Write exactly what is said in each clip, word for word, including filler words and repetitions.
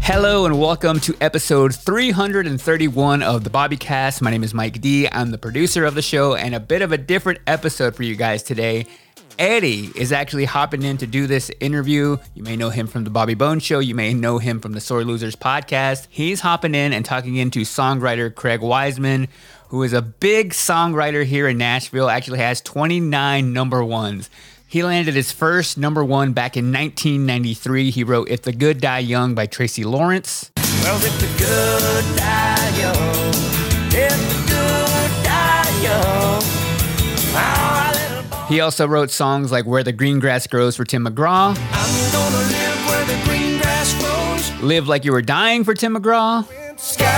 Hello and welcome to episode three hundred thirty-one of the Bobbycast. My name is Mike D. I'm the producer of the show, and a bit of a different episode for you guys today. Eddie is actually hopping in to do this interview. You may know him from the Bobby Bones Show. You may know him from the Sore Losers podcast. He's hopping in and talking into songwriter Craig Wiseman, who is a big songwriter here in Nashville, actually has twenty-nine number ones. He landed his first number one back in nineteen ninety-three. He wrote If the Good Die Young by Tracy Lawrence. Well, if the good die young, if the good die young, our little boy. He also wrote songs like Where the Green Grass Grows for Tim McGraw. I'm gonna live where the green grass grows. Live Like You Were Dying for Tim McGraw. Skydiving,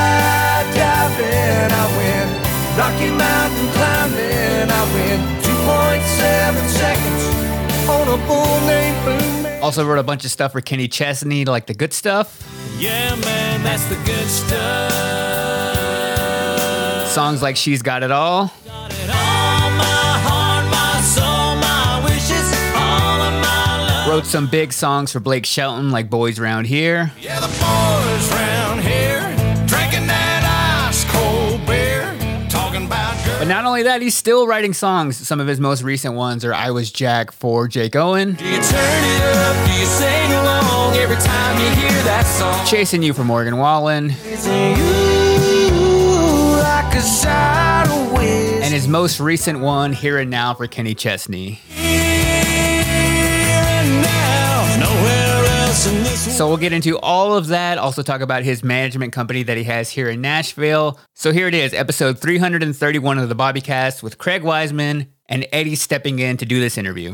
I went. Rocky Mountain climbing, I went. two point seven seconds on a bull named Boom Man. Also wrote a bunch of stuff for Kenny Chesney, like The Good Stuff. Yeah, man, that's the good stuff. Songs like She's Got It All. Got it all, my heart, my soul, my wishes, all of my love. Wrote some big songs for Blake Shelton, like Boys Round Here. Yeah, the boys round here drinking that ice cold beer, talking about girls. But not only that, he's still writing songs. Some of his most recent ones are I Was Jack for Jake Owen. Do you turn it up? Do you sing along every time you hear that song? Chasing You for Morgan Wallen. Chasing you like a tidal wave. And his most recent one, Here and Now for Kenny Chesney. Here and now, nowhere else in this world. So we'll get into all of that. Also talk about his management company that he has here in Nashville. So here it is, episode three hundred thirty-one of the Bobbycast with Craig Wiseman and Eddie stepping in to do this interview.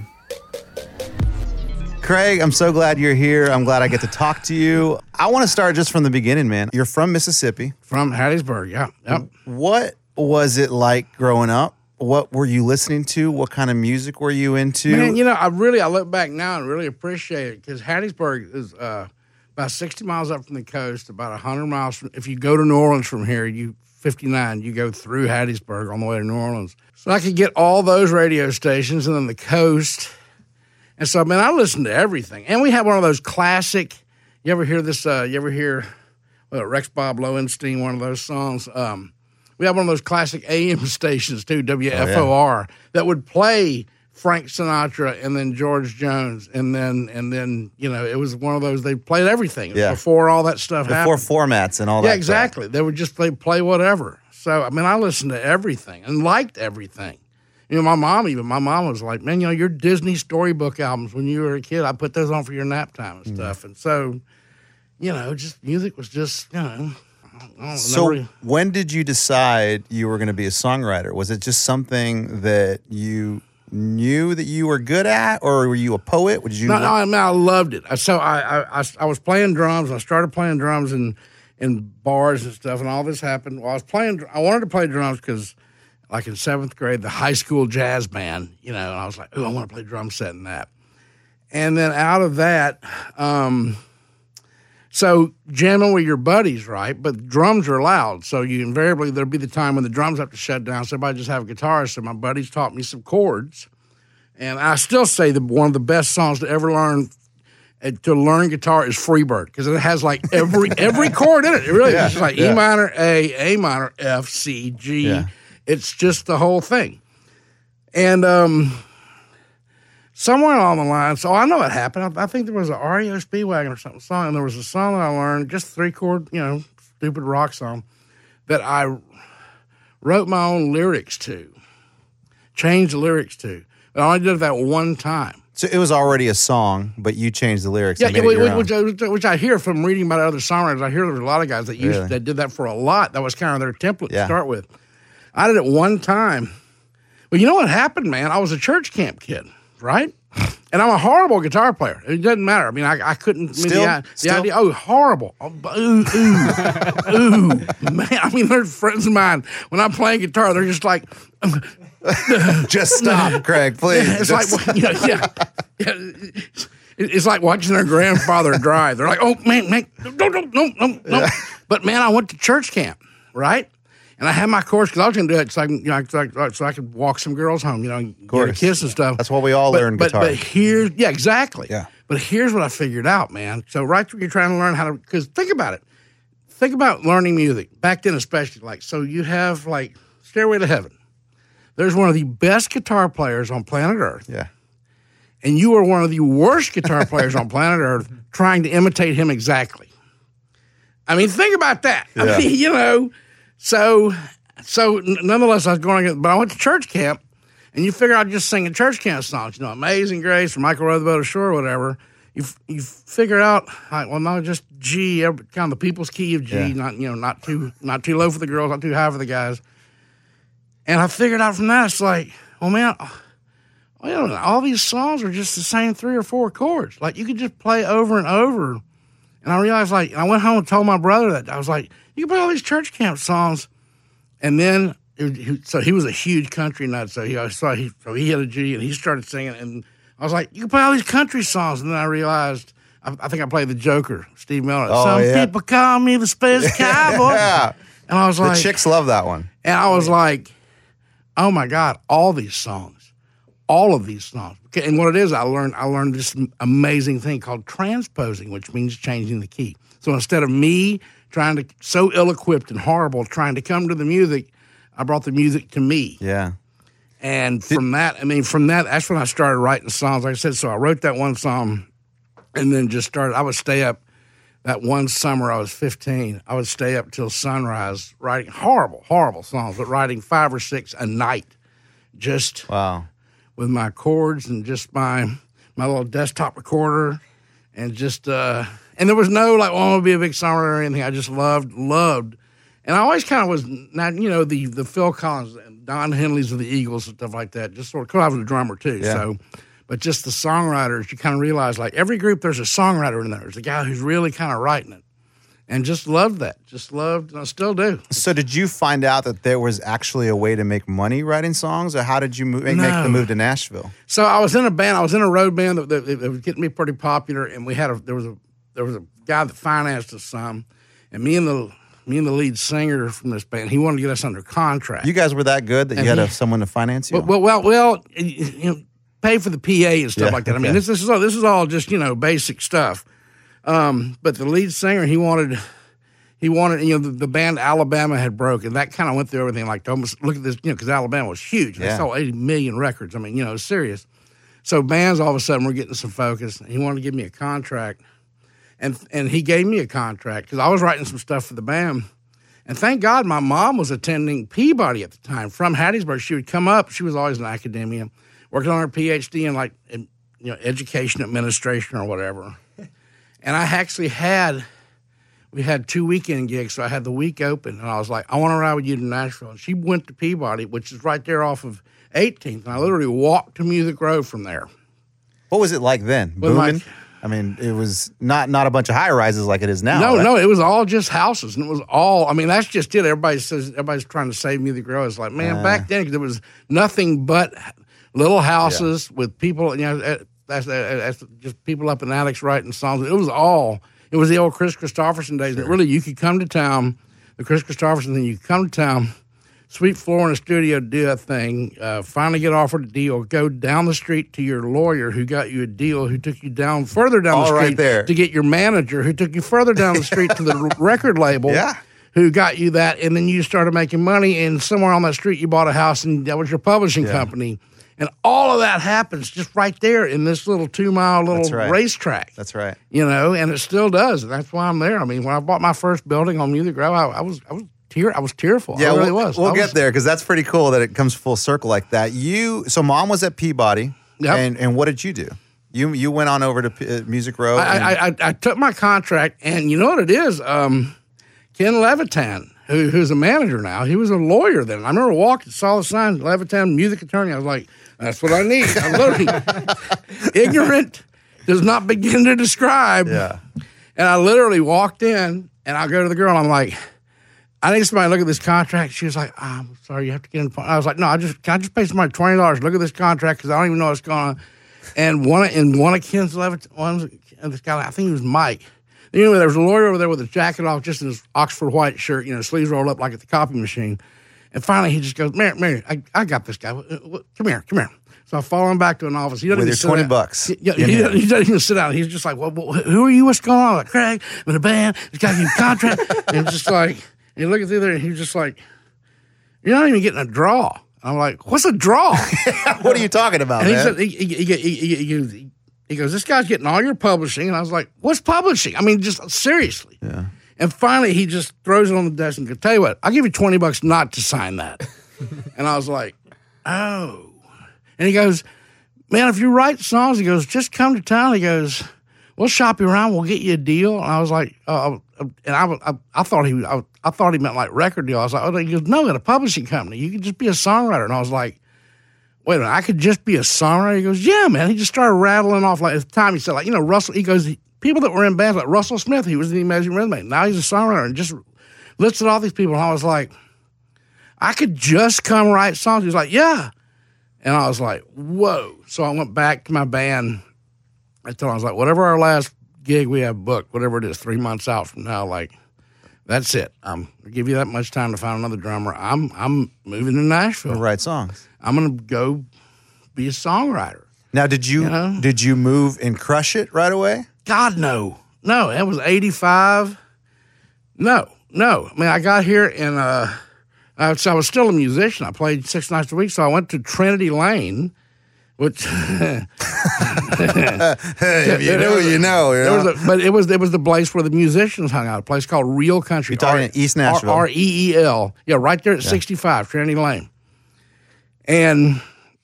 Craig, I'm so glad you're here. I'm glad I get to talk to you. I want to start just from the beginning, man. You're from Mississippi. From Hattiesburg, yeah. Yep. What was it like growing up? What were you listening to? What kind of music were you into? Man, you know, I really, I look back now and really appreciate it because Hattiesburg is uh, about sixty miles up from the coast, about one hundred miles from, if you go to New Orleans from here, you fifty-nine, you go through Hattiesburg on the way to New Orleans. So I could get all those radio stations and then the coast. And so, man, I listened to everything. And we had one of those classic, you ever hear this, uh, you ever hear uh, Rex Bob Lowenstein, one of those songs? Um, we had one of those classic A M stations, too, W F O R, oh, yeah. that would play Frank Sinatra and then George Jones. And then, and then you know, it was one of those, they played everything yeah. before all that stuff before happened. formats and all yeah, that. Yeah, exactly. Stuff. They would just play, play whatever. So, I mean, I listened to everything and liked everything. You know, my mom even, my mom was like, man, you know, your Disney storybook albums when you were a kid, I put those on for your nap time and stuff. Mm. And so, you know, just music was just, you know. I don't so never... when did you decide you were going to be a songwriter? Was it just something that you knew that you were good at, or were you a poet? Would you? No, no, I mean, I loved it. So I, I, I, I was playing drums. I started playing drums in, in bars and stuff, and all this happened. Well, I was playing, I wanted to play drums because like in seventh grade, the high school jazz band, you know, and I was like, oh, I want to play drum set in that. And then out of that, um, so jamming with your buddies, right? But drums are loud. So you invariably, there'll be the time when the drums have to shut down. So everybody just have a guitar. So my buddies taught me some chords. And I still say that one of the best songs to ever learn uh, to learn guitar is Freebird, because it has like every every chord in it. It really yeah, is. It's like yeah. E minor, A, A minor, F, C, G. Yeah. It's just the whole thing. And um, somewhere along the line, so I know it happened. I, I think there was an R E O Speedwagon or something song, and there was a song that I learned, just three chord, you know, stupid rock song, that I wrote my own lyrics to, changed the lyrics to. But I only did that one time. So it was already a song, but you changed the lyrics. Yeah, and made yeah it your which, own. which, which I hear from reading about other songwriters. I hear there's a lot of guys that used Really? that did that for a lot. That was kind of their template Yeah. to start with. I did it one time. But you know what happened, man? I was a church camp kid, right? And I'm a horrible guitar player. It doesn't matter. I mean, I, I couldn't. I mean, Still? the, the Still? idea. Oh, horrible. Oh, ooh, ooh, ooh, man. I mean, there's friends of mine when I'm playing guitar. They're just like, Just stop, Craig, please. it's Just- like, you know, yeah, yeah. It's like watching their grandfather drive. They're like, oh man, man, no, no, no, no, no. Yeah. But man, I went to church camp, right? And I had my course because I was going to do it so I, can, you know, so, I, so I could walk some girls home, you know, and get a course. kiss and stuff. That's what we all but, learn but, guitar. But here, yeah, exactly. Yeah. But here's what I figured out, man. So right when you're trying to learn how to, because think about it. Think about learning music. Back then especially, like, so you have, like, Stairway to Heaven. There's one of the best guitar players on planet Earth. Yeah. And you are one of the worst guitar players on planet Earth trying to imitate him exactly. I mean, think about that. Yeah. I mean, you know, so so nonetheless, I was going, but I went to church camp, and you figure out just singing church camp songs, you know, Amazing Grace or Michael Row the Boat Ashore or whatever. You you figure out, like, well, no, just G, kind of the people's key of G, Yeah. not you know, not too not too low for the girls, not too high for the guys. And I figured out from that, it's like, well, man, well, all these songs are just the same three or four chords. Like, you could just play over and over. And I realized, like, I went home and told my brother that. I was like, you can play all these church camp songs. And then, it, he, so he was a huge country nut. So he, so he, so he hit a G and he started singing. And I was like, you can play all these country songs. And then I realized, I, I think I played the Joker, Steve Miller. Oh, Some yeah. people call me the Space Cowboy. Yeah. And I was The like, chicks love that one. and I was like, oh my God, all these songs, all of these songs. Okay, and what it is, I learned I learned this amazing thing called transposing, which means changing the key. So instead of me trying to, so ill-equipped and horrible, trying to come to the music, I brought the music to me. Yeah. And from that, I mean, from that, that's when I started writing songs. Like I said, so I wrote that one song and then just started, I would stay up that one summer I was fifteen. I would stay up till sunrise writing horrible, horrible songs, but writing five or six a night just Wow. with my chords and just my my little desktop recorder and just, uh, and there was no like, well, I want to be a big songwriter or anything. I just loved, loved. And I always kind of was, not, you know, the the Phil Collins and Don Henleys of the Eagles and stuff like that, just sort of, because I was a drummer too. Yeah. So, but just the songwriters, you kind of realize, like, every group, there's a songwriter in there. There's a guy who's really kind of writing it. And just loved that. Just loved, and I still do. So did you find out that there was actually a way to make money writing songs, or how did you move, make, make No. the move to Nashville? So I was in a band. I was in a road band that, that, that was getting me pretty popular, and we had a there was a there was a guy that financed us some, and me and the me and the lead singer from this band, he wanted to get us under contract. You guys were that good that you And had he- a, someone to finance you? Well, well, well, well, you know, pay for the P A and stuff Yeah, like that. I mean, okay. this, this is all this is all just, you know, basic stuff. Um, but the lead singer, he wanted, he wanted, you know, the, the band Alabama had broken. That kind of went through everything. Like, almost look at this, you know, because Alabama was huge. They Yeah. sold eighty million records. I mean, you know, it's serious. So bands all of a sudden were getting some focus. And he wanted to give me a contract, and and he gave me a contract because I was writing some stuff for the band. And thank God my mom was attending Peabody at the time from Hattiesburg. She would come up. She was always in academia, working on her P H D in, like, in, you know, education administration or whatever. And I actually had, we had two weekend gigs, so I had the week open, and I was like, I want to ride with you to Nashville. And she went to Peabody, which is right there off of eighteenth, and I literally walked to Music Row from there. What was it like then? Well, Booming? like- I mean, it was not not a bunch of high rises like it is now. No, right? no, it was all just houses, and it was all. I mean, that's just it. Everybody says everybody's trying to save Music Row. It's like, man, Uh. back then there was nothing but little houses with people. You know, eh, that's, that's just people up in attics writing songs. It was all. It was the old Chris Christopherson days. And really, you could come to town, the Chris Christopherson thing. You could come to town, sweep floor in a studio, do a thing, uh, finally get offered a deal, go down the street to your lawyer who got you a deal, who took you down further down All the right street there. to get your manager, who took you further down the street to the r- record label, Yeah. who got you that, and then you started making money, and somewhere on that street you bought a house, and that was your publishing Yeah. company. And all of that happens just right there in this little two-mile little That's right. racetrack. That's right. You know, and it still does. And that's why I'm there. I mean, when I bought my first building on Music Row, I, I was I was tear I was tearful. Yeah, I really we'll, was. we'll I get was- there because that's pretty cool that it comes full circle like that. You so mom was at Peabody, Yep. and and what did you do? You you went on over to P- uh, Music Row. and- I, I, I, I took my contract, and you know what it is? Um, Ken Levitan, who, who's a manager now, he was a lawyer then. I remember walking, saw the sign, Levitan, music attorney. I was like, that's what I need. I'm literally ignorant does not begin to describe. yeah. And I literally walked in, and I go to the girl, and I'm like, I need somebody to look at this contract. She was like, oh, I'm sorry, you have to get in the phone. I was like, no, I just, can I just pay somebody twenty dollars to look at this contract because I don't even know what's going on. And one, in one of Ken's Levitt, one of this guy, I think he was Mike. Anyway, there was a lawyer over there with a jacket off, just in his Oxford white shirt, you know, sleeves rolled up like at the copy machine. And finally, he just goes, Mary, Mary, I, I got this guy. What- what- Come here, come here. So I follow him back to an office. He doesn't With even your sit twenty down. bucks. He, yeah, in he, hand. doesn't, he doesn't even sit down. He's just like, well, well, who are you? What's going on? I'm like, Craig, I'm in a band. He's got a contract. And he's just like, and you look at through there, and he's just like, you're not even getting a draw. I'm like, what's a draw? What are you talking about, And he man? said, he, he, he, he, he, he, he goes, this guy's getting all your publishing. And I was like, what's publishing? I mean, just seriously. Yeah. And finally, he just throws it on the desk and goes, tell you what, I'll give you twenty bucks not to sign that. And I was like, oh. And he goes, man, if you write songs, he goes, just come to town. He goes, we'll shop you around. We'll get you a deal. And I was like, uh, and I, I, I thought he, I, I thought he meant like record deal. I was like, oh, he goes, no, at a publishing company. You can just be a songwriter. And I was like, wait a minute, I could just be a songwriter? He goes, yeah, man. He just started rattling off. Like at the time, he said, like, you know, Russell, he goes, people that were in bands like Russell Smith, he was in the Amazing Rhythm. Now he's a songwriter and just listed all these people. And I was like, I could just come write songs. He was like, yeah. And I was like, whoa. So I went back to my band. I told him, I was like, whatever our last gig we have booked, whatever it is, three months out from now, like, that's it. Um, I'll give you that much time to find another drummer. I'm I'm moving to Nashville. To write songs. I'm going to go be a songwriter. Now, did you, You know? did you move and crush it right away? God, no. No, that was eighty-five. No, no. I mean, I got here and uh, I, was, I was still a musician. I played six nights a week, so I went to Trinity Lane, which Hey, if you know, you know. You There know? was a, but it was it was the place where the musicians hung out. A place called Real Country. You're talking R- in East Nashville. R E E L. Yeah, right there at sixty-five Trinity Lane. And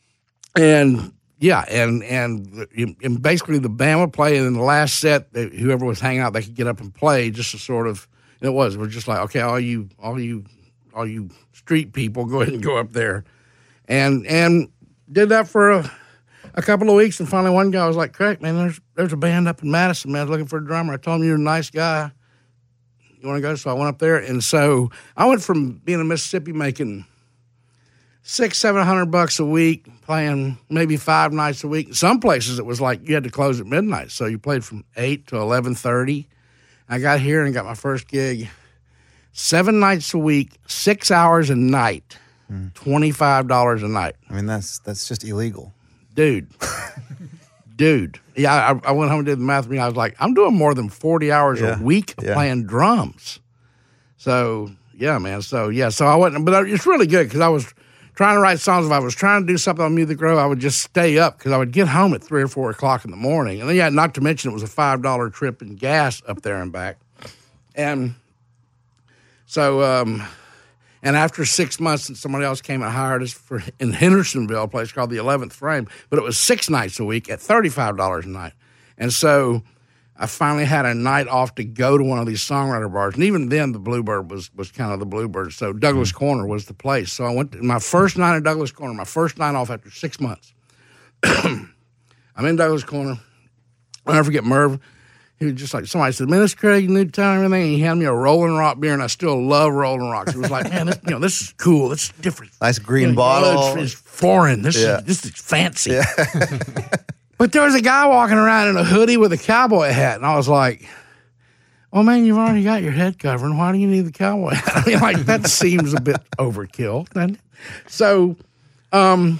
and yeah, and and and basically the band would play, and in the last set, they, whoever was hanging out, they could get up and play just to sort of. And it was it was just like, okay, all you all you all you street people, go ahead and go up there, and and did that for a. A couple of weeks, and finally one guy was like, Craig, man, there's there's a band up in Madison, man. I was looking for a drummer. I told him you're a nice guy. You want to go? So I went up there, and so I went from being in Mississippi making six, seven hundred bucks a week, playing maybe five nights a week. Some places it was like you had to close at midnight, so you played from eight to eleven thirty. I got here and got my first gig, seven nights a week, six hours a night, twenty-five dollars a night. I mean, that's that's just illegal. Dude, dude. Yeah, I, I went home and did the math. I was like, I'm doing more than forty hours Yeah. a week of Yeah. playing drums. So, yeah, man. So, yeah. So I wasn't, but it's really good because I was trying to write songs. If I was trying to do something on Music Row, I would just stay up because I would get home at three or four o'clock in the morning. And then, yeah, not to mention it was a five dollar trip in gas up there and back. And so, um, and after six months, somebody else came and hired us for in Hendersonville, a place called the eleventh Frame, but it was six nights a week at thirty-five dollars a night. And so I finally had a night off to go to one of these songwriter bars. And even then, the Bluebird was was kind of the Bluebird. So Douglas Corner was the place. So I went to my first night in Douglas Corner, my first night off after six months. I'm in Douglas Corner. I'll never forget Merv. He was just like, somebody said, man, this Craig, new town and everything. And he handed me a Rolling Rock beer, and I still love Rolling Rocks. It was like, man, this, you know, this is cool. This is different. Nice green You know, bottle. It's, it's foreign. This Yeah. is this is fancy. But there was a guy walking around in a hoodie with a cowboy hat, and I was like, "Oh man, you've already got your head covering. Why do you need the cowboy hat?" I mean, like that seems a bit overkill. doesn't it? So, um,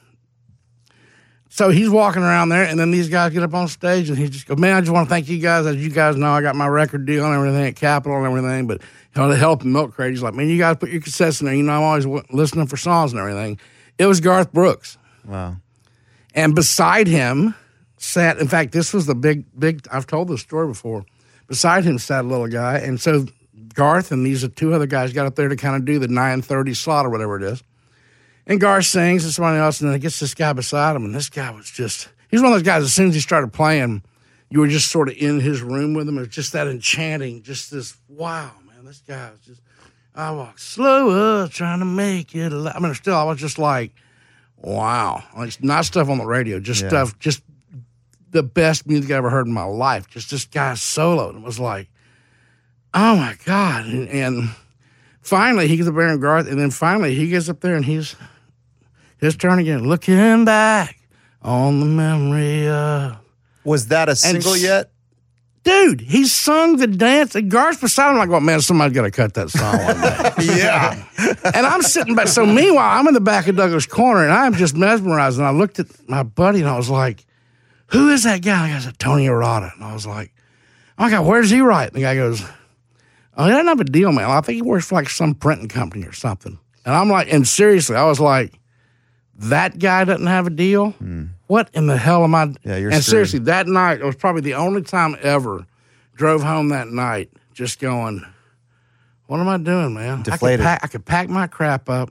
so he's walking around there, and then these guys get up on stage, and he just goes, "Man, I just want to thank you guys. As you guys know, I got my record deal and everything at Capitol and everything, but you know, to help the Milk Crate, he's like, man, you guys put your cassettes in there. You know, I'm always w- listening for songs and everything." It was Garth Brooks. Wow. And beside him sat, in fact, this was the big, big, I've told this story before. Beside him sat a little guy. And so Garth and these two other guys got up there to kind of do the nine thirty slot or whatever it is. And Garth sings and somebody else, and then it gets this guy beside him. And this guy was just, he's one of those guys, as soon as he started playing, you were just sort of in his room with him. It was just that enchanting, just this, wow, man, this guy was just, I walk slower, trying to make it alive. I mean, still, I was just like, wow. Like, not stuff on the radio, just Yeah. stuff, just the best music I ever heard in my life. Just this guy soloed. It was like, oh my God. And, and finally, he gets up there and Garth, and then finally he gets up there and he's his turn again. Looking back on the memory of. Was that a single s- yet? dude, he sung the dance. And Garth's beside him, like, well, man, somebody's got to cut that song one day. Yeah. And I'm sitting back. So meanwhile, I'm in the back of Douglas Corner, and I'm just mesmerized. And I looked at my buddy, and I was like, who is that guy? And I said, Tony Arata. And I was like, oh, my God, where does he write? And the guy goes, oh, he doesn't have a deal, man. I think he works for, like, some printing company or something. And I'm like, and seriously, I was like, that guy doesn't have a deal? Hmm. What in the hell am I? Yeah, you're and screwed. seriously, that night, it was probably the only time ever drove home that night just going, what am I doing, man? Deflated. I could pack, I could pack my crap up,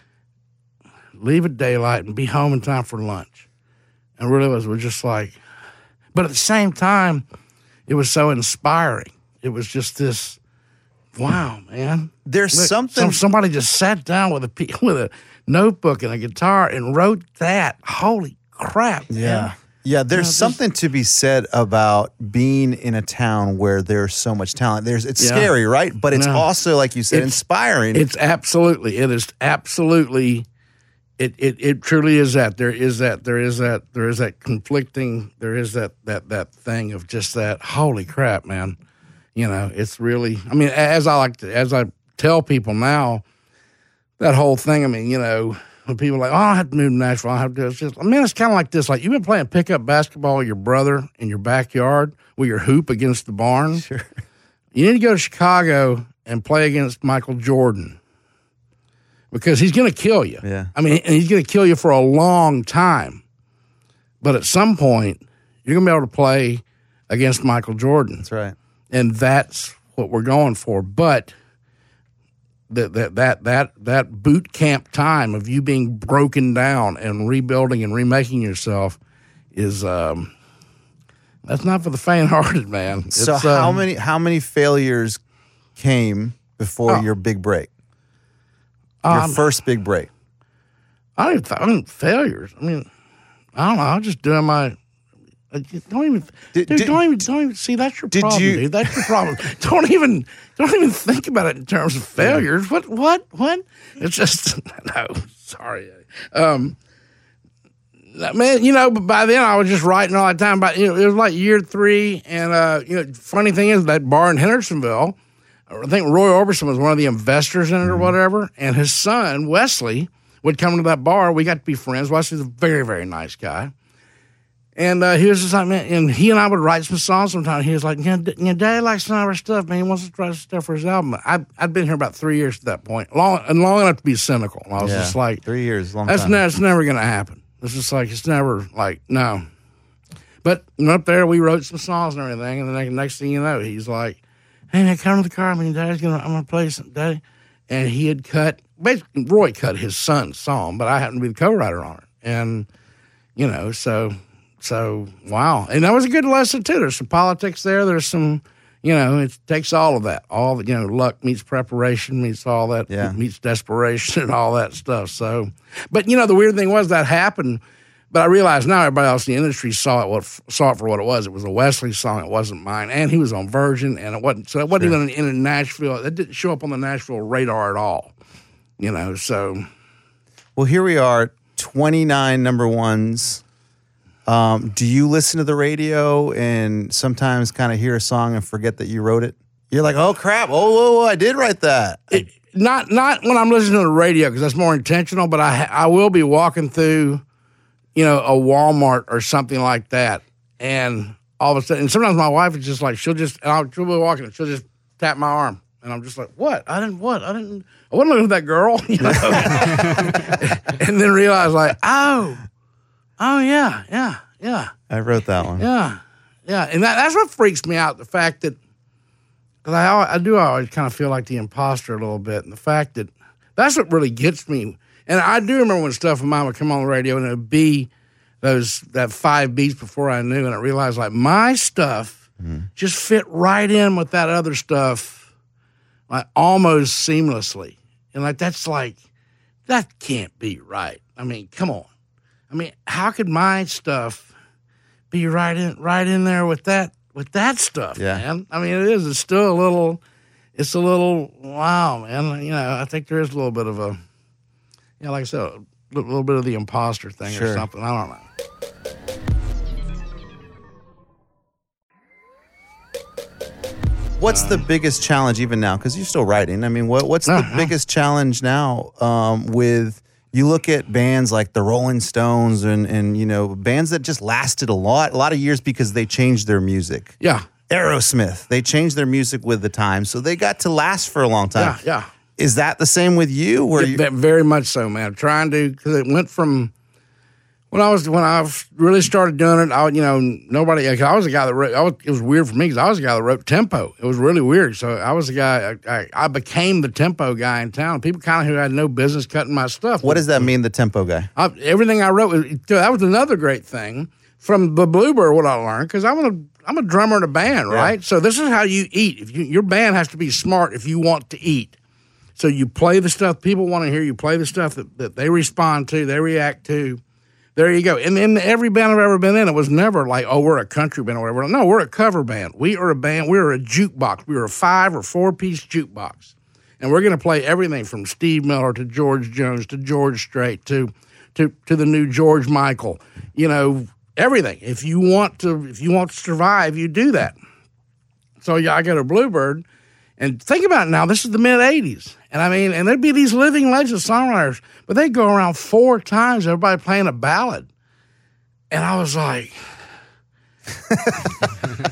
leave at daylight, and be home in time for lunch. And really was, was just like, but at the same time, it was so inspiring. It was just this, wow, man. There's Look, something. some, somebody just sat down with a with a notebook and a guitar and wrote that. Holy crap! Yeah. Man. Yeah, there's You know, this- something to be said about being in a town where there's so much talent. There's it's Yeah. scary, right? But it's No. also, like you said, It's- inspiring. It's absolutely. It is absolutely. It, it it truly is that. There is that. There is that. There is that conflicting. There is that that that thing of just that. Holy crap, man! You know, it's really. I mean, as I like to, as I tell people now, that whole thing. I mean, you know, when people are like, oh, I don't have to move to Nashville. I have to. It's just. I mean, it's kind of like this. Like you've been playing pickup basketball with your brother in your backyard with your hoop against the barn. Sure. You need to go to Chicago and play against Michael Jordan. Because he's going to kill you. Yeah. I mean, and he's going to kill you for a long time. But at some point, you're going to be able to play against Michael Jordan. That's right. And that's what we're going for. But that that that that that boot camp time of you being broken down and rebuilding and remaking yourself is um, that's not for the faint-hearted, man. So It's, how um, many how many failures came before Oh. your big break? Your Um, first big break. I don't even, th- I mean, failures. I mean, I don't know. I'm just doing my. I just don't even, Did- dude. did- don't even, don't even see. That's your did problem, you- dude. That's your problem. don't even, don't even think about it in terms of failures. What, what, what? It's just no. Sorry, um, man. You know, but by then I was just writing all the time. But you know, it was like year three, and uh, you know, funny thing is that bar in Hendersonville. I think Roy Orbison was one of the investors in it or whatever, and his son, Wesley, would come to that bar. We got to be friends. Wesley's a very, very nice guy. And uh, he was just like, man, and he and I would write some songs sometimes. He was like, yeah, D- yeah, Daddy likes some of our stuff, man. He wants us to write some stuff for his album. I, I'd been here about three years at that point, long, and long enough to be cynical. And I was Yeah. just like, Three years, long that's, time. ne- that's never going to happen. It's just like, it's never like, no. But went up there, we wrote some songs and everything, and the next, next thing you know, he's like, hey, man, come to the car. I mean, Daddy's gonna, I'm gonna play some, Daddy. And he had cut, basically, Roy cut his son's song, but I happened to be the co-writer on it. And, you know, so, so, wow. And that was a good lesson, too. There's some politics there. There's some, you know, it takes all of that. All the, you know, luck meets preparation, meets all that, Yeah. meets desperation and all that stuff. So, but, you know, the weird thing was that happened. But I realize now everybody else in the industry saw it what saw it for what it was. It was a Wesley song. It wasn't mine, and he was on Virgin, and it wasn't. So it wasn't Sure. even in, in Nashville. It didn't show up on the Nashville radar at all. You know, so Well, here we are, twenty-nine number ones. Um, do you listen to the radio and sometimes kind of hear a song and forget that you wrote it? You're like, oh crap! Oh, whoa, whoa, I did write that. it, not not when I'm listening to the radio because that's more intentional. But I I will be walking through, you know, a Walmart or something like that, and all of a sudden, and sometimes my wife is just like, she'll just, and I'll she'll be walking, she'll just tap my arm, and I'm just like, what? I didn't what? I didn't. I wasn't looking at that girl, you know. And then realize like, oh, oh yeah, yeah, yeah, I wrote that one. yeah, yeah, and that, that's what freaks me out. The fact that, because I al- I do always kind of feel like the imposter a little bit, and the fact that that's what really gets me. And I do remember when stuff of mine would come on the radio and it would be those that five beats before I knew, and I realized like my stuff mm-hmm. just fit right in with that other stuff, like almost seamlessly. And like that's like that can't be right. I mean, come on. I mean, how could my stuff be right in right in there with that with that stuff, Yeah. man? I mean, it is. It's still a little. It's a little wow, man. You know, I think there is a little bit of a. Yeah, like I said, a little bit of the imposter thing Sure. or something. I don't know. What's the biggest challenge even now? Because you're still writing. I mean, what what's the Uh-huh. biggest challenge now um, with, you look at bands like the Rolling Stones and, and, you know, bands that just lasted a lot, a lot of years because they changed their music. Yeah. Aerosmith, they changed their music with the time, so they got to last for a long time. Yeah, yeah. Is that the same with you? Where you, Ve- Very much so, man. Trying to, because it went from when I was when I really started doing it. I, you know, nobody. Cause I was a guy that wrote. I was, it was weird for me because I was a guy that wrote tempo. It was really weird. So I was a guy. I, I, I became the tempo guy in town. People kind of who had no business cutting my stuff. what does that mean, the tempo guy? I, everything I wrote was, that was another great thing from the Bluebird. What I learned, because I'm a I'm a drummer in a band, right? So this is how you eat. If you, your band has to be smart if you want to eat. So you play the stuff people want to hear. You play the stuff that, that they respond to, they react to. There you go. And in every band I've ever been in, it was never like, oh, we're a country band or whatever. No, we're a cover band. We are a band. We're a jukebox. We are a five or four piece jukebox, and we're going to play everything from Steve Miller to George Jones to George Strait to to to the new George Michael. You know, everything. If you want to, if you want to survive, you do that. So yeah, I go to Bluebird. And think about it now, this is the mid eighties. And I mean, and there'd be these living legends songwriters, but they'd go around four times, everybody playing a ballad. And I was like, and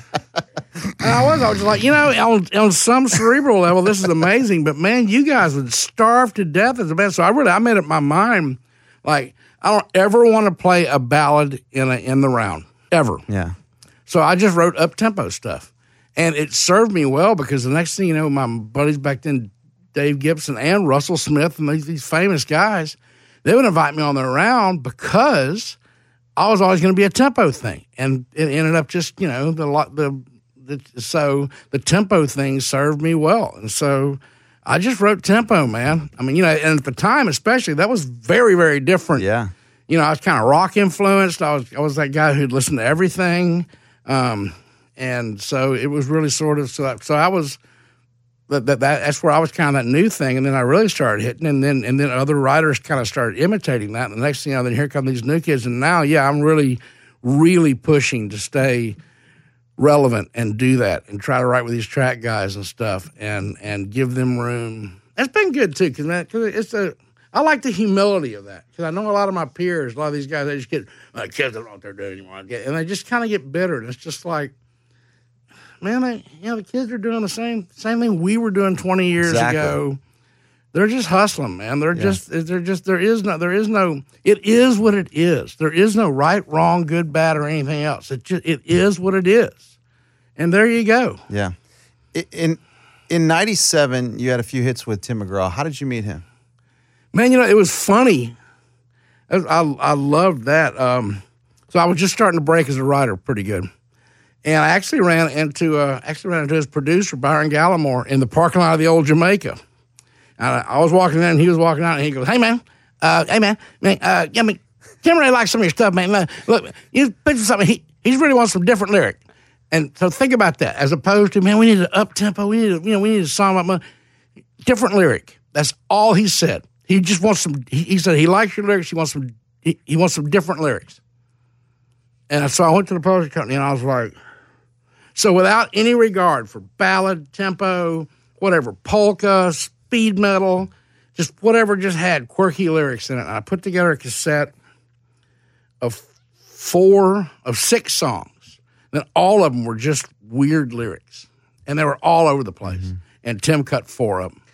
I was, I was like, you know, on, on some cerebral level, this is amazing, but man, you guys would starve to death as a band. So I really, I made up my mind, like, I don't ever want to play a ballad in a, in the round, ever. Yeah. So I just wrote up-tempo stuff. And it served me well because the next thing you know, my buddies back then, Dave Gibson and Russell Smith and these, these famous guys, they would invite me on their round because I was always going to be a tempo thing. And it ended up just, you know, the the, the so the tempo thing served me well. And so I just wrote tempo, man. I mean, you know, and at the time especially, that was very, very different. Yeah. You know, I was kind of rock influenced. I was I was that guy who'd listen to everything. Um And so it was really sort of so. So I was that, that that's where I was kind of that new thing, and then I really started hitting, and then and then other writers kind of started imitating that. And the next thing you know, then here come these new kids, and now yeah, I'm really, really pushing to stay relevant and do that, and try to write with these track guys and stuff, and and give them room. It's been good too, because because it's a. I like the humility of that, because I know a lot of my peers, a lot of these guys, they just get like kids don't know what they're doing anymore, and they just kind of get bitter, and it's just like. Man, they, you know, the kids are doing the same same thing we were doing twenty years Exactly. ago. They're just hustling, man. They're yeah. just, they're just, there is no, there is no, it is what it is. There is no right, wrong, good, bad, or anything else. It just, it is what it is. And there you go. Yeah. In in ninety-seven, you had a few hits with Tim McGraw. How did you meet him? Man, you know, it was funny. I, I, I loved that. Um, so I was just starting to break as a writer pretty good. And I actually ran into uh, actually ran into his producer, Byron Gallimore, in the parking lot of the old Jamaica. And I, I was walking in, and he was walking out, and he goes, "Hey man, uh, hey man, man, uh, yeah, me, Tim really likes some of your stuff, man. Look, look you picture something. He he really wants some different lyric." And so think about that, as opposed to, man, we need an up tempo, we need a, you know, we need a song about different lyric. That's all he said. He just wants some. He, he said he likes your lyrics. He wants some. He, he wants some different lyrics. And so I went to the publishing company, and I was like. So without any regard for ballad, tempo, whatever, polka, speed metal, just whatever just had quirky lyrics in it. And I put together a cassette of four, of six songs. Then all of them were just weird lyrics. And they were all over the place. Mm-hmm. And Tim cut four of them.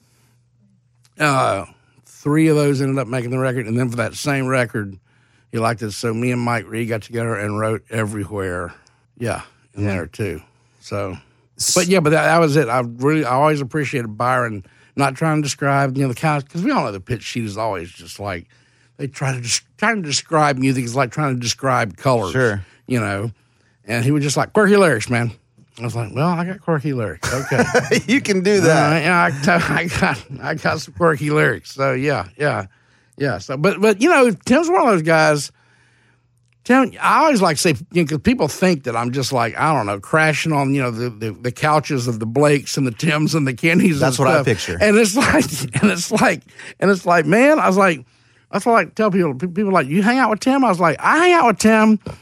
Uh, three of those ended up making the record. And then for that same record, he liked it. So me and Mike Reed got together and wrote Everywhere. Yeah. In there too, so, but yeah, but that, that was it. I really, I always appreciated Byron not trying to describe, you know, the kind of, because we all know the pitch sheet is always just like they try to just trying to describe music is like trying to describe colors, sure, you know, and he was just like quirky lyrics, man. I was like, well, I got quirky lyrics, okay, you can do that. Uh, yeah, I, I got, I got some quirky lyrics, so yeah, yeah, yeah. So, but, but you know, Tim's one of those guys. Tim, I always like to say, you know, because people think that I'm just like, I don't know, crashing on, you know, the, the, the couches of the Blakes and the Tims and the Kennys. That's and what stuff. I picture. And it's like, and it's like, and it's like, man, I was like, that's what I like to tell people. People are like, you hang out with Tim? I was like, I hang out with Tim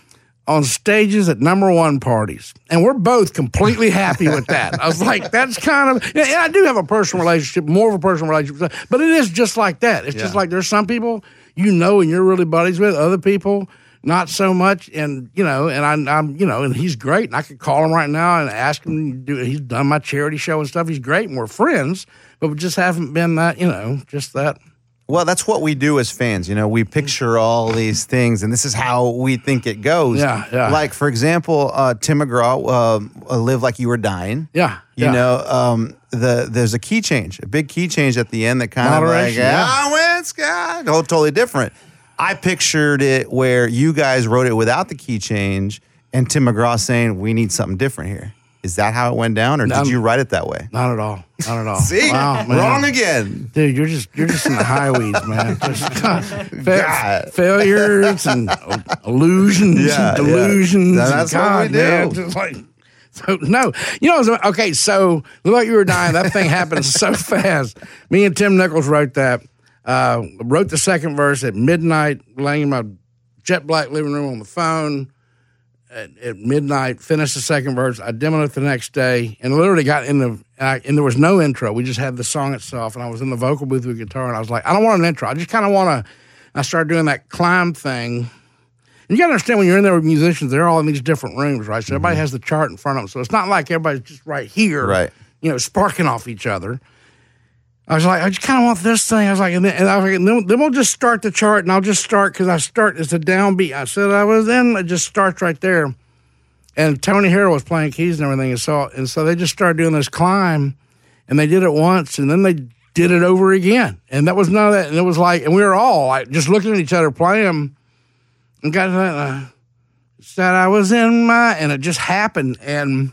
on stages at number one parties. And we're both completely happy with that. I was like, that's kind of, and I do have a personal relationship, more of a personal relationship, but it is just like that. It's Yeah. just like there's some people you know and you're really buddies with, other people not so much. And, you know, and I, I'm, you know, and he's great. And I could call him right now and ask him to do it. He's done my charity show and stuff. He's great and we're friends, but we just haven't been that, you know, just that. Well, that's what we do as fans. You know, we picture all these things, and this is how we think it goes. Yeah, yeah. Like, for example, uh, Tim McGraw, uh, "Live Like You Were Dying." Yeah, You yeah. know, um, the there's a key change, a big key change at the end that kind of like, Moderation, yeah. I went sky, oh, totally different. I pictured it where you guys wrote it without the key change, and Tim McGraw saying, "We need something different here." Is that how it went down, or did Um, you write it that way? Not at all. Not at all. See, Wow, man. wrong again. Dude, you're just you're just in the high weeds, man. Just, God, fa- God. failures and illusions Yeah, and yeah. delusions. That's and what God, we do. man, just like so, no, you know. so- Okay, so look like you were dying. That thing happened so fast. Me and Tim Nichols wrote that. Uh, wrote the second verse at midnight, laying in my jet black living room on the phone. At, at midnight, finished the second verse. I demoed it the next day, and literally got in the. And, I, and there was no intro. We just had the song itself, and I was in the vocal booth with guitar, and I was like, I don't want an intro. I just kind of want to. I started doing that climb thing. And you got to understand when you're in there with musicians, they're all in these different rooms, right? So everybody has the chart in front of them, so it's not like everybody's just right here, Right. You know, sparking off each other. I was like, I just kind of want this thing. I was like, and then, and I was like, and then, then we'll just start the chart, and I'll just start because I start, it's a downbeat. I said I was in, it just starts right there. And Tony Harrell was playing keys and everything, and so and so they just started doing this climb, and they did it once, and then they did it over again, and that was none of that. And it was like, and we were all like just looking at each other playing, and got that. Uh, said I was in my, and it just happened, and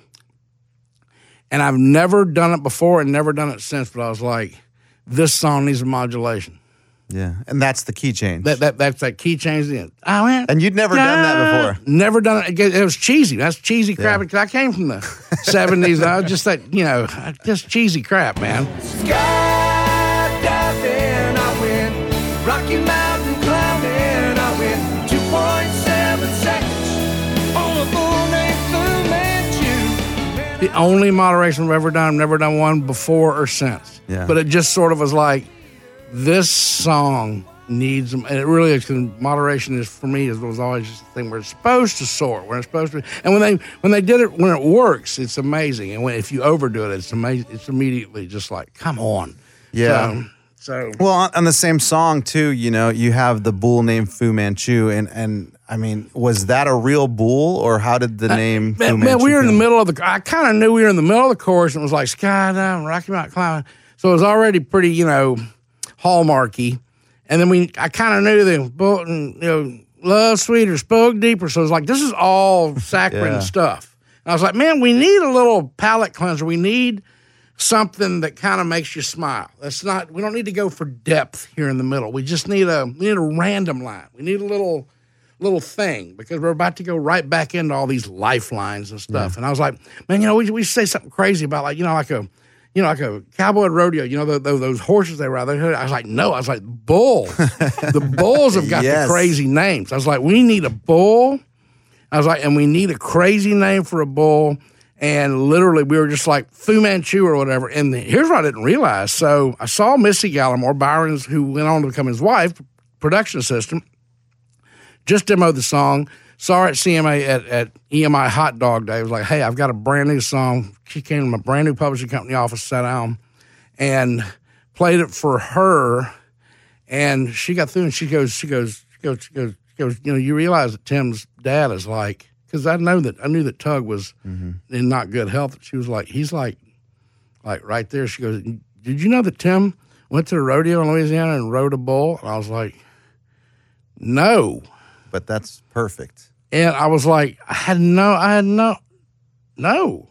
and I've never done it before and never done it since. But I was like, this song needs a modulation. Yeah, and that's the key change. That that that's that key change. In. I went, and you'd never done that before. Never done it. It was cheesy. That's cheesy crap. Because I came from the seventies. I was just that, you know, just cheesy crap, man. Skydiving, I went Rocky Mountain climbing, I went two point seven seconds on a bull named Fu Manchu. The only moderation I've ever done. I've never done one before or since. Yeah. But it just sort of was like, this song needs, and it really is, because moderation is, for me, is was always just the thing where it's supposed to soar, where it's supposed to, and when they when they did it, when it works, it's amazing, and when if you overdo it, it's amazing. It's immediately just like, come on. Yeah. So, so Well, on, on the same song too, you know, you have the bull named Fu Manchu, and and I mean, was that a real bull, or how did the name Fu man, Manchu? man, we were in the come? middle of the. I kind of knew we were in the middle of the chorus, and it was like skydiving, Rocky Mountain climbing. So it was already pretty, you know, hallmarky. And then we, I kind of knew the, bull- you know, love sweeter, spoke deeper. So it was like, this is all saccharine Yeah. stuff. And I was like, man, we need a little palate cleanser. We need something that kind of makes you smile. That's not, we don't need to go for depth here in the middle. We just need a, we need a random line. We need a little, little thing, because we're about to go right back into all these lifelines and stuff. And I was like, man, you know, we, we say something crazy about, like, you know, like a, you know, like a cowboy rodeo, you know, the, the, those horses they ride. I was like, no, I was like, bulls. The bulls have got Yes. the crazy names. I was like, we need a bull. I was like, and we need a crazy name for a bull. And literally, we were just like Fu Manchu or whatever. And here's what I didn't realize. So I saw Missy Gallimore, Byron's, who went on to become his wife, production assistant, just demoed the song. Saw her at C M A at, at E M I Hot Dog Day. It was like, hey, I've got a brand new song. She came to my brand new publishing company office, sat down, and played it for her. And she got through, and she goes, she goes, she goes, she goes, she goes, you know, you realize that Tim's dad is like, because I know that I knew that Tug was in not good health. She was like, he's like, like right there. She goes, did you know that Tim went to the rodeo in Louisiana and rode a bull? And I was like, no. But that's perfect. And I was like, I had no, I had no, no.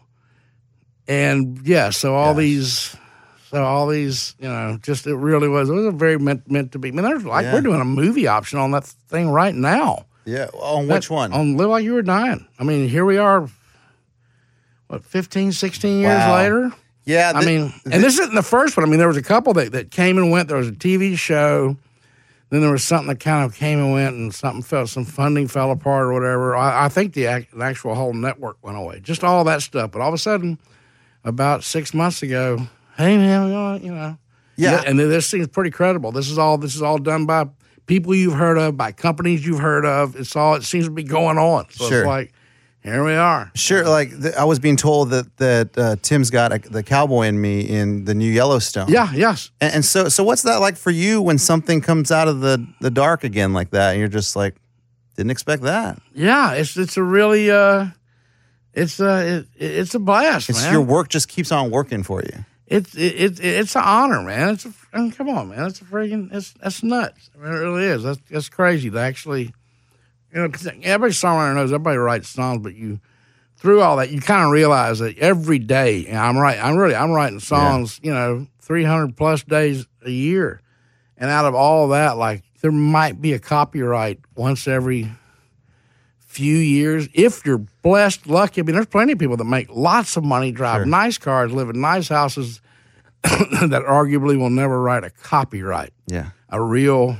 And yeah, so all Yes. these, so all these, you know, just it really was, it was a very meant, meant to be. I mean, there's like, Yeah. we're doing a movie option on that thing right now. Yeah. On which That- one? On Live Like You Were Dying. I mean, here we are, what, fifteen, sixteen years Wow. later? yeah. I th- mean, and this isn't the first one. I mean, there was a couple that, that came and went. There was a T V show then there was something that kind of came and went, and something fell, some funding fell apart or whatever. I, I think the, act, the actual whole network went away. Just all that stuff. But all of a sudden, about six months ago, hey man, you know, Yeah. and this seems pretty credible. This is all this is all done by people you've heard of, by companies you've heard of. It's all it seems to be going on. So Sure. it's like, here we are. Sure, like th- I was being told that that uh, Tim's got a, the cowboy in me in the new Yellowstone. Yeah, yes. and, and so so what's that like for you when something comes out of the the dark again like that, and you're just like, didn't expect that. Yeah, it's it's a really uh it's a it, it's a blast, It's man. your work just keeps on working for you. It's it, it, it's an honor, man. It's a, I mean, come on, man. It's a freaking it's that's nuts. I mean, it really is. That's that's crazy to actually, you know, 'cause every songwriter knows everybody writes songs, but you through all that, you kind of realize that every day, and I'm right. I'm really I'm writing songs, you know, three hundred plus days a year, and out of all that, like there might be a copyright once every few years if you're blessed, lucky. I mean, there's plenty of people that make lots of money, drive Sure. nice cars, live in nice houses that arguably will never write a copyright. Yeah. A real,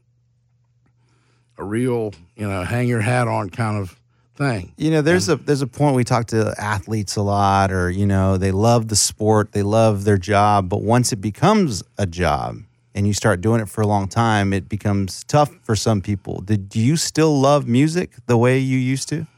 a real, you know, hang your hat on kind of thing. You know, there's a there's a point we talk to athletes a lot, or you know, they love the sport, they love their job, but once it becomes a job and you start doing it for a long time, it becomes tough for some people. Did do you still love music the way you used to?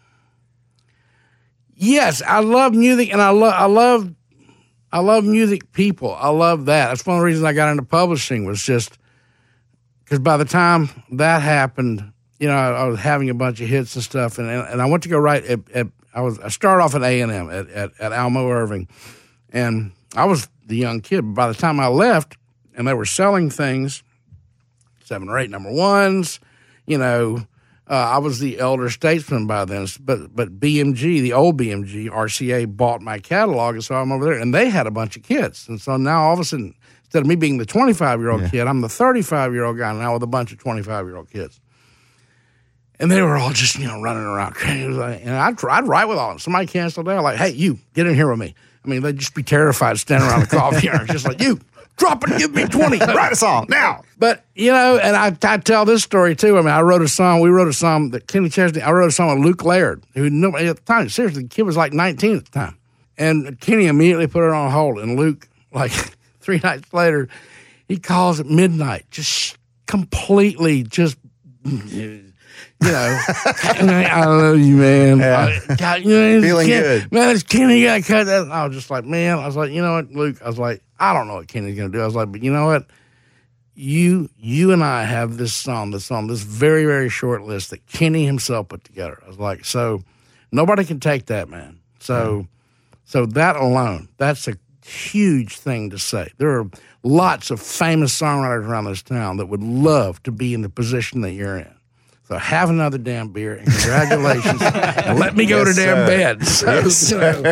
Yes, I love music, and I love I love I love music people. I love that. That's one of the reasons I got into publishing, was just because by the time that happened, you know, I, I was having a bunch of hits and stuff, and and, and I went to go write at, at I was I started off at A and M at, at at Almo Irving, and I was the young kid. But by the time I left, and they were selling things, seven or eight number ones, you know. Uh, I was the elder statesman by then, but but B M G, the old B M G, R C A bought my catalog, and so I'm over there, and they had a bunch of kids. And so now all of a sudden, instead of me being the twenty-five-year-old Yeah. kid, I'm the thirty-five-year-old guy now with a bunch of twenty-five-year-old kids. And they were all just, you know, running around crazy. And I'd, I'd write with all of them. Somebody canceled out, like, hey, you, get in here with me. I mean, they'd just be terrified standing around the coffee hour, just like, you, drop it, give me twenty. Write a song now. But, you know, and I, I tell this story, too. I mean, I wrote a song. We wrote a song that Kenny Chesney, I wrote a song with Luke Laird, who nobody at the time, seriously, the kid was like nineteen at the time. And Kenny immediately put it on hold. And Luke, like three nights later, he calls at midnight, just completely just, you know, I love you, man. Yeah. I, God, you know, Feeling Ken, good. Man, it's Kenny, you got to cut that. And I was just like, man, I was like, you know what, Luke? I was like, I don't know what Kenny's going to do. I was like, but you know what? You you and I have this song, this song, this very, very short list that Kenny himself put together. I was like, so nobody can take that, man. So so that alone, that's a huge thing to say. There are lots of famous songwriters around this town that would love to be in the position that you're in. So have another damn beer and congratulations. And let me go Yes, to damn sir. bed. So, Yes, you know,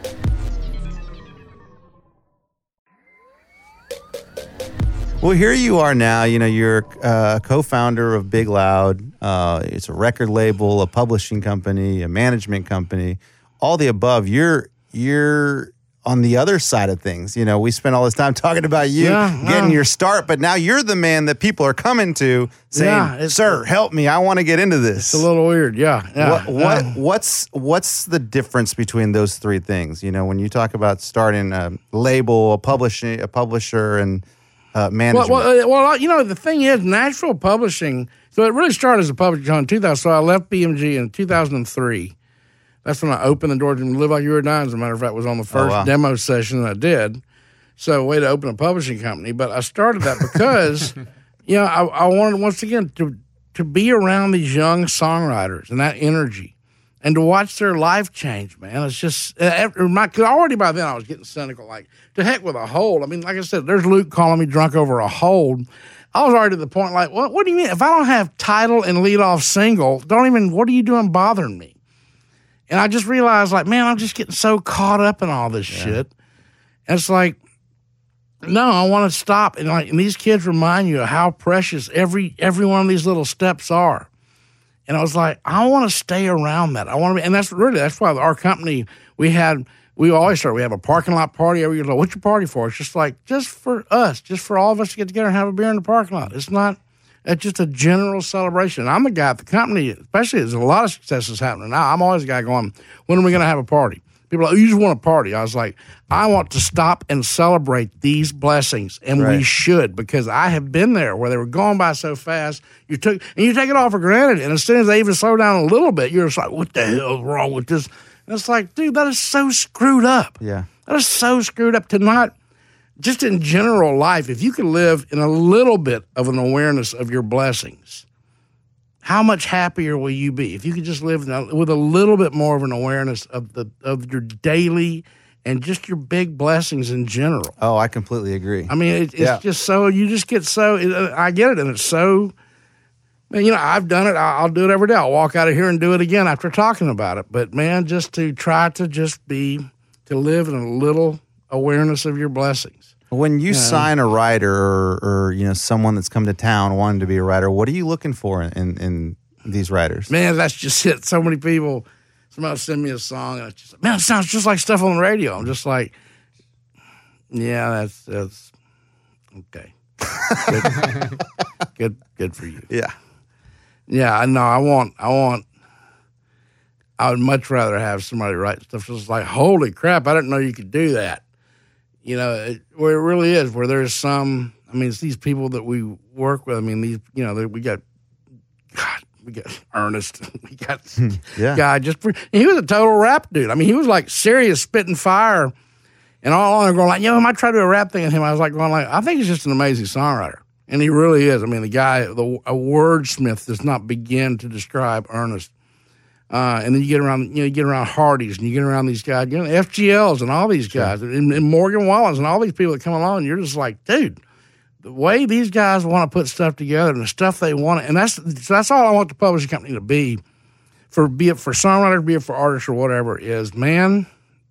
Well, here you are now. You know, you're uh, a co-founder of Big Loud. Uh, it's a record label, a publishing company, a management company, all the above. You're you're on the other side of things. You know, we spent all this time talking about you Yeah, getting yeah. your start, but now you're the man that people are coming to saying, Yeah, it's- "Sir, help me. I want to get into this." it's a little weird. Yeah. yeah What, what yeah. what's what's the difference between those three things? You know, when you talk about starting a label, a publishing, a publisher, and uh, management. Well, well, uh, well, you know, the thing is, Nashville Publishing, so it really started as a publishing in two thousand. So I left B M G in two thousand three. That's when I opened the door to Live Like You Were Dying. As a matter of fact, was on the first wow. demo session I did. So, way to open a publishing company. But I started that because, you know, I, I wanted, once again, to to be around these young songwriters and that energy and to watch their life change, man. It's just, because already by then I was getting cynical, like, to heck with a hold. I mean, like I said, there's Luke calling me drunk over a hold. I was already to the point, like, what, what do you mean? If I don't have title and lead off single, don't even, what are you doing bothering me? And I just realized, like, man, I'm just getting so caught up in all this shit. And it's like, no, I want to stop. And like, and these kids remind you of how precious every every one of these little steps are. And I was like, I want to stay around that. I want to be, and that's really, that's why our company, we had, we always start, we have a parking lot party every year. Like, what's your party for? It's just like, just for us, just for all of us to get together and have a beer in the parking lot. It's not, It's just a general celebration. I'm the guy at the company, especially there's a lot of successes happening now. I'm always the guy going, when are we going to have a party? People are like, you just want a party. I was like, I want to stop and celebrate these blessings, and Right. we should, because I have been there where they were going by so fast. You took and you take it all for granted, and as soon as they even slow down a little bit, you're just like, what the hell is wrong with this? And it's like, dude, that is so screwed up. Yeah. That is so screwed up to not, just in general life, if you could live in a little bit of an awareness of your blessings, how much happier will you be? If you could just live in a, with a little bit more of an awareness of the of your daily and just your big blessings in general. Oh, I completely agree. I mean, it, it's Yeah. just so, you just get so, it, I get it, and it's so, man, you know, I've done it. I'll, I'll do it every day. I'll walk out of here and do it again after talking about it. But, man, just to try to just be, to live in a little awareness of your blessings. When you sign a writer or, or you know someone that's come to town wanting to be a writer, what are you looking for in, in these writers? Man, that's just it. So many people, somebody will send me a song, and it's just, man, it sounds just like stuff on the radio. I'm just like, yeah, that's, that's okay. Good, good, good for you. Yeah. Yeah, I know. I want, I want, I would much rather have somebody write stuff just like, holy crap, I didn't know you could do that. You know, it, where it really is, where there's some, I mean, it's these people that we work with. I mean, these, you know, we got, God, we got Ernest. We got Yeah. guy just, for, he was a total rap dude. I mean, he was like serious spitting fire. And all along, going like, yo, I might try to do a rap thing with him. I was like, going like, I think he's just an amazing songwriter. And he really is. I mean, the guy, the a wordsmith does not begin to describe Ernest. Uh, and then you get around, you know, you get around Hardys, and you get around these guys, you know, F G Ls, and all these guys, and, and Morgan Wallen's, and all these people that come along. And you're just like, dude, the way these guys want to put stuff together, and the stuff they want, and that's so that's all I want the publishing company to be, for be it for songwriters, be it for artists or whatever, is man.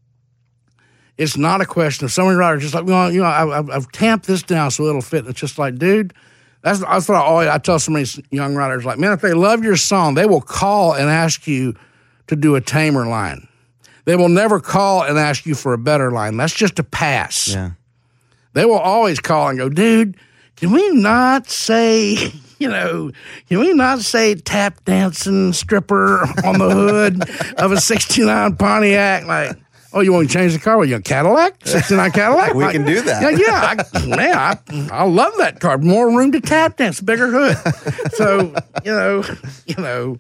It's not a question of so many writers just like, well, you know, I, I've, I've tamped this down so it'll fit. And it's just like, dude. That's, that's what I always I tell so many young writers, like, man, if they love your song, they will call and ask you to do a tamer line. They will never call and ask you for a better line. That's just a pass. Yeah. They will always call and go, dude, can we not say, you know, can we not say tap dancing stripper on the hood of a sixty-nine Pontiac? Like, oh, you want to change the car? Well, you a Cadillac? sixty-nine Cadillac? We Like, can do that. Yeah, yeah. I, man, I, I love that car. More room to tap dance, bigger hood. So, you know, you know.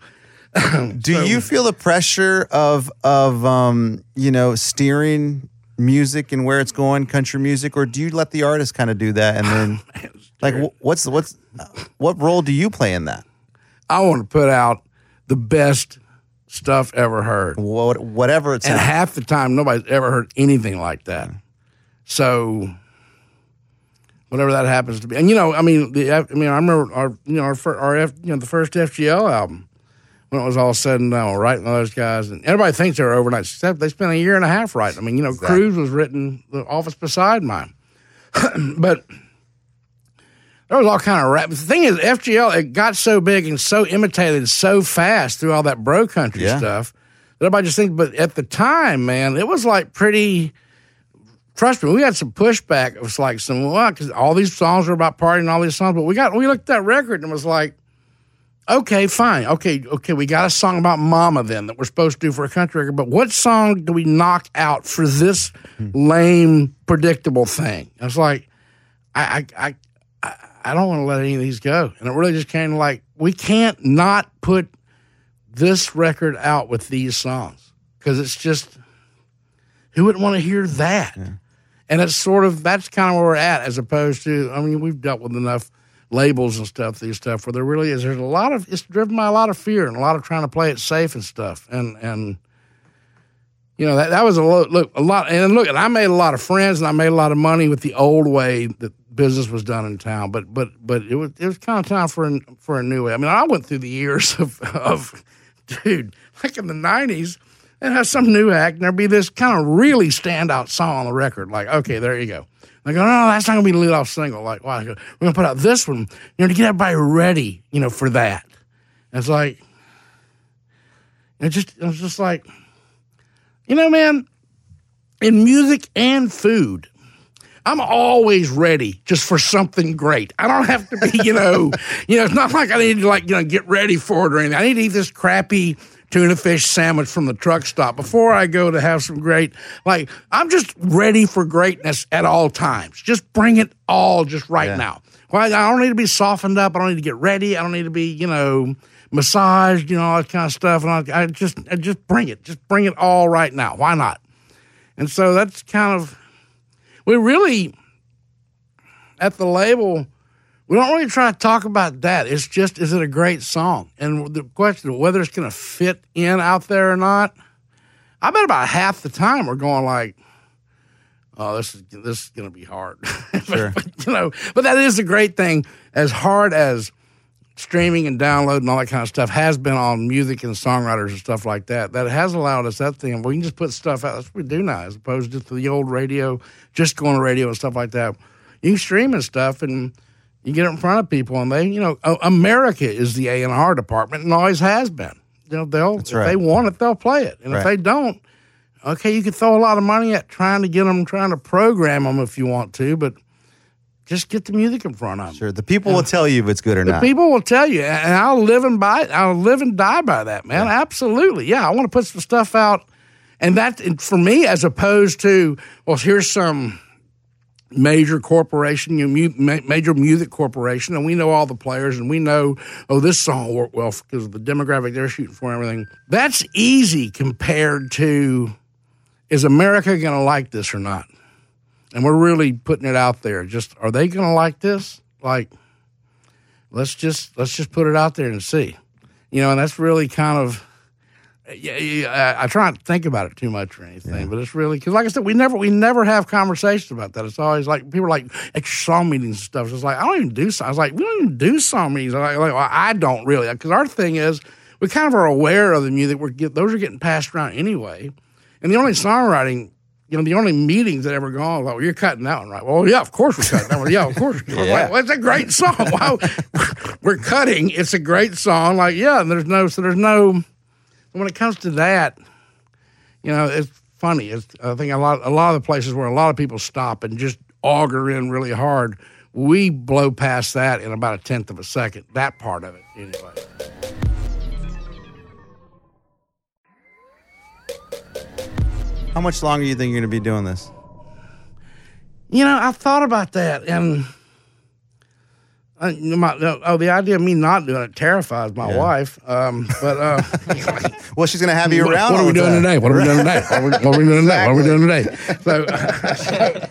Do so, you feel the pressure of of um, you know steering music and where it's going, country music, or do you let the artist kind of do that? And then, like, wh- what's what's what role do you play in that? I want to put out the best stuff ever heard. What, whatever it's And half the time, nobody's ever heard anything like that. So, whatever that happens to be, and you know, I mean, the I mean, I remember our, you know, our, fir- our F, you know, the first F G L album when it was all said and done, writing those guys, and everybody thinks they were overnight success. They spent a year and a half writing. I mean, you know, Exactly. Cruise was written the office beside mine, but. There was all kind of rap. The thing is, F G L, it got so big and so imitated so fast through all that bro country Yeah. stuff that everybody just thinks, but at the time, man, it was like pretty, trust me, we had some pushback. It was like some, well, because all these songs were about partying and all these songs, but we got, we looked at that record and it was like, okay, fine. Okay, okay, we got a song about mama then that we're supposed to do for a country record, but what song do we knock out for this lame, predictable thing? I was like, I, I, I, I don't want to let any of these go. And it really just came like, we can't not put this record out with these songs because it's just, who wouldn't want to hear that? Yeah. And it's sort of, that's kind of where we're at as opposed to, I mean, we've dealt with enough labels and stuff, these stuff, where there really is, there's a lot of, it's driven by a lot of fear and a lot of trying to play it safe and stuff. And, and, you know, that, that was a lo- look, a lot. And look, and I made a lot of friends and I made a lot of money with the old way that business was done in town. But, but, but it was, it was kind of time for a, for a new way. I mean, I went through the years of, of, dude, like in the nineties, and have some new act, and there'd be this kind of really standout song on the record. Like, okay, there you go. I go, no, that's not going to be the lead off single. Like, wow, we're going to put out this one, you know, to get everybody ready, you know, for that. And it's like, it just, it was just like, you know, man, in music and food, I'm always ready just for something great. I don't have to be, you know, you know, it's not like I need to like, you know, get ready for it or anything. I need to eat this crappy tuna fish sandwich from the truck stop before I go to have some great, like, I'm just ready for greatness at all times. Just bring it all just right Yeah. now. Well, I don't need to be softened up. I don't need to get ready. I don't need to be, you know, massaged, you know, all that kind of stuff. And I, I just, I just bring it. Just bring it all right now. Why not? And so that's kind of, we really, at the label, we don't really try to talk about that. It's just, is it a great song? And the question of whether it's going to fit in out there or not, I bet about half the time we're going like, oh, this is this is going to be hard. Sure. but, you know, but that is a great thing. As hard as streaming and downloading and all that kind of stuff has been on music and songwriters and stuff like that, that has allowed us that thing. We can just put stuff out. That's what we do now, as opposed to the old radio, just going to radio and stuff like that. You can stream and stuff, and you get it in front of people, and they, you know, America is the A and R department and always has been. You know, they'll That's if right. they want it, they'll play it, and Right. if they don't, okay, you could throw a lot of money at trying to get them, trying to program them if you want to, but just get the music in front of them. Sure. The people will tell you if it's good or The not. people will tell you, and I'll live and by it. I'll live and die by that, man. Absolutely, yeah. I want to put some stuff out, and that and for me, as opposed to, well, here's some major corporation, you know, mu- ma- major music corporation, and we know all the players, and we know, oh, this song will work well because of the demographic they're shooting for and everything. That's easy compared to, is America going to like this or not? And we're really putting it out there. Just, are they going to like this? Like, let's just let's just put it out there and see. You know, and that's really kind of, yeah, yeah, I, I try not to think about it too much or anything, Yeah. but it's really, because like I said, we never we never have conversations about that. It's always like, people are like, at song meetings and stuff. It's like, I don't even do songs. I was like, we don't even do song meetings. I'm like, like, well, I don't really. Because our thing is, we kind of are aware of the music. We're get, those are getting passed around anyway. And the only songwriting, you know, the only meetings that ever go on, like, well, you're cutting that one, right? Well, yeah, of course we're cutting that one. Yeah, of course. Yeah. Like, well, it's a great song. Wow. We're cutting. It's a great song. Like, yeah, and there's no, so there's no, when it comes to that, you know, it's funny. It's, I think a lot, a lot of the places where a lot of people stop and just auger in really hard, we blow past that in about a tenth of a second. That part of it, anyway. How much longer do you think you're going to be doing this? You know, I thought about that, and uh, my, oh, the idea of me not doing it terrifies my Yeah. wife. Um, but uh, Well, she's going to have you what, around. what all are we the doing time. today? What are we doing today? What are we, what are we doing today? What are we doing today? So, so,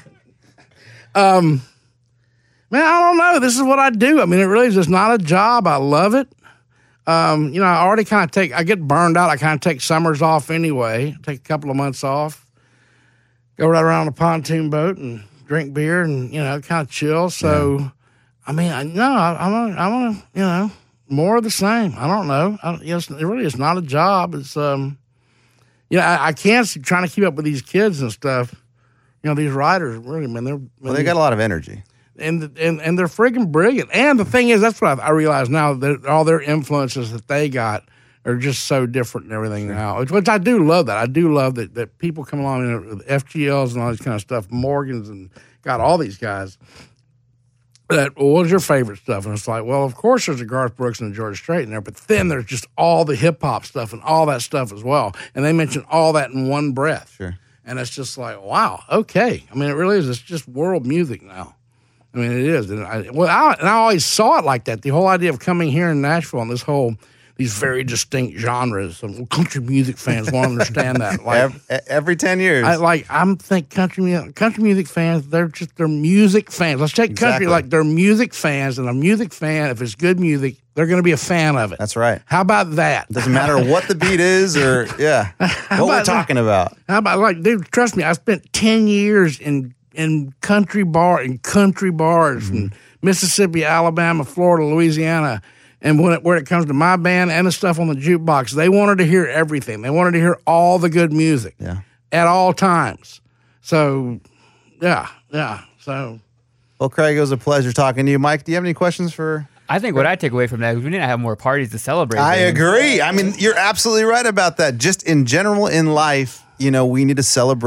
um, man, I don't know. This is what I do. I mean, it really is just not a job. I love it. Um, you know, I already kind of take, I get burned out. I kind of take summers off anyway, take a couple of months off, go right around the pontoon boat and drink beer and, you know, kind of chill. So, yeah. I mean, I, no, I, I want to, I want to, you know, more of the same. I don't know. I, you know, it really is not a job. It's, um, you know, I, I can't see trying to keep up with these kids and stuff. You know, these writers, really, man, they're, Well, they got a lot of energy. and and and they're freaking brilliant. And the thing is, that's what I, I realize now, that all their influences that they got are just so different and everything now. Which, which I do love that. I do love that that people come along, you know, with F G Ls and all this kind of stuff, Morgans and got all these guys. That, well, what was your favorite stuff? And it's like, well, of course there's a Garth Brooks and a George Strait in there, but then there's just all the hip hop stuff and all that stuff as well. And they mention all that in one breath. Sure. And it's just like, wow, okay. I mean, it really is. It's just world music now. I mean, it is. And I, well, I, and I always saw it like that. The whole idea of coming here in Nashville and this whole, these very distinct genres. And country music fans won't understand that. Like, every, every ten years. I, like, I'm think country music, country music fans, they're just, they're music fans. Let's take Exactly. country, like they're music fans, and a music fan, if it's good music, they're going to be a fan of it. That's right. How about that? Doesn't matter what the beat is or, yeah, what we're about- talking about. How about, like, dude, trust me, I spent ten years in in country bar in country bars Mm-hmm. in Mississippi, Alabama, Florida, Louisiana. And when it, when it comes to my band and the stuff on the jukebox, they wanted to hear everything. They wanted to hear all the good music Yeah. at all times. So, yeah, yeah. So, Well, Craig, it was a pleasure talking to you. Mike, do you have any questions for... I think what I take away from that is we need to have more parties to celebrate. I things. agree. I mean, you're absolutely right about that. Just in general in life, you know, we need to celebrate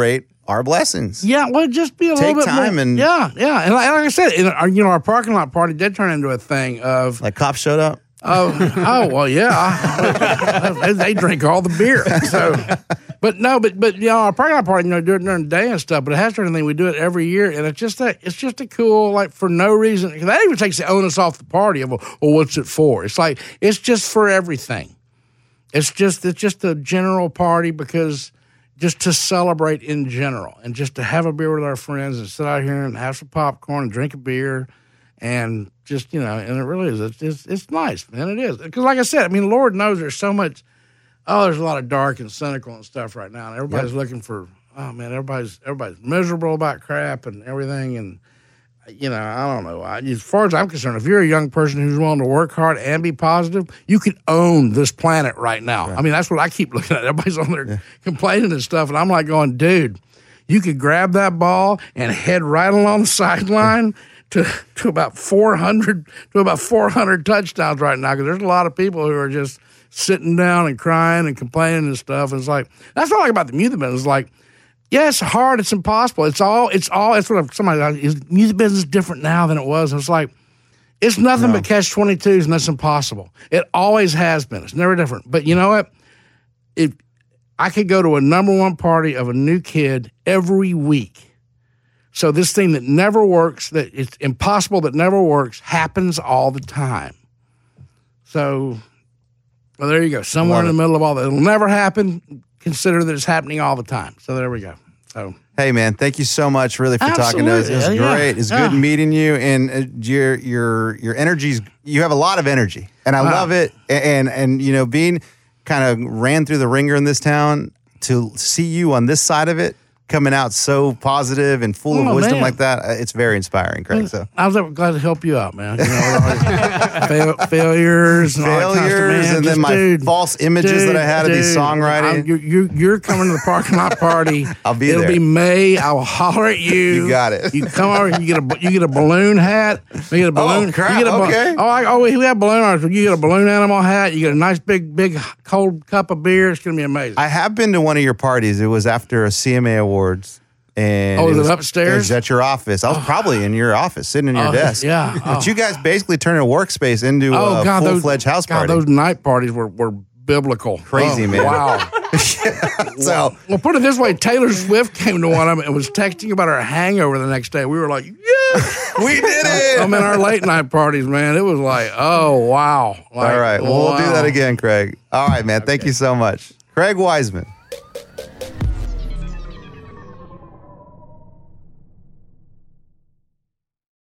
our blessings. Yeah, well, just be a Take little bit time more, and- yeah, yeah, and like, like I said, in our, you know, our parking lot party did turn into a thing of Like cops showed up. oh, oh, well, yeah, they, they drink all the beer. So, but no, but but you know, our parking lot party, you know, do it during the day and stuff. But it has turned into a thing. We do it every year, and it's just a, it's just a cool, like for no reason. That even takes the onus off the party of, well, what's it for? It's like it's just for everything. It's just it's just a general party because just to celebrate in general, and just to have a beer with our friends and sit out here and have some popcorn and drink a beer. And just, you know, and it really is. It's, it's, it's nice, man. It is. Because like I said, I mean, Lord knows there's so much, oh, there's a lot of dark and cynical and stuff right now. And everybody's yep. looking for, oh, man, everybody's everybody's miserable about crap and everything. And, you know, I don't know. I, as far as I'm concerned, if you're a young person who's willing to work hard and be positive, you could own this planet right now. Right. I mean, that's what I keep looking at. Everybody's on there yeah. complaining and stuff. And I'm like going, dude, you could grab that ball and head right along the sideline. To, to about four hundred to about four hundred touchdowns right now because there's a lot of people who are just sitting down and crying and complaining and stuff. And it's like that's what I like about the music business. It's like, yeah, it's hard, it's impossible. It's all it's all. It's what somebody is. Music business is different now than it was. It's like it's nothing no. but catch twenty-twos and that's impossible. It always has been. It's never different. But you know what? If I could go to a number one party of a new kid every week. So this thing that never works, that it's impossible, that never works, happens all the time. So, well, there you go. Somewhere in the middle of all that. It'll never happen. Consider that it's happening all the time. So there we go. So, hey, man, thank you so much, really, for Absolutely. talking to us. It was Yeah, great. It's yeah. good meeting you, and uh, your your your energy's. You have a lot of energy, and I Wow. love it. And, and and you know, being kind of ran through the ringer in this town, to see you on this side of it, coming out so positive and full Oh, of wisdom man. like that, uh, it's very inspiring, Craig. So I was glad to help you out, man. You know, all these fail, failures and all that kind of stuff, failures, man. and then Just, my dude, false images dude, that I had of these dude, songwriting. I'm- you, you, you're coming to the parking lot party. I'll be It'll there. be May. I will holler at you. You got it. You come over. You get a you get a balloon hat. You get a balloon. Oh, crap, You get a, ba- okay. Oh, I, oh, we have balloon arts. You get a balloon animal hat. You get a nice big big cold cup of beer. It's gonna be amazing. I have been to one of your parties. It was after a C M A Awards. And Oh, was it was upstairs? It was at your office. I was probably in your office, sitting in your Oh, desk. yeah. But Oh. you guys basically turned a workspace into Oh a God, those- full-fledged house God, party. those night parties were, were biblical. Crazy, Oh, man. Wow. So Well, put it this way: Taylor Swift came to one of them and was texting about her hangover the next day. We were like, "Yeah, we did it. I'm in our late night parties, man." It was like, "Oh wow!" Like, All right. Well, we'll do wow. that again, Craig. All right, man. Thank you so much. Craig Wiseman.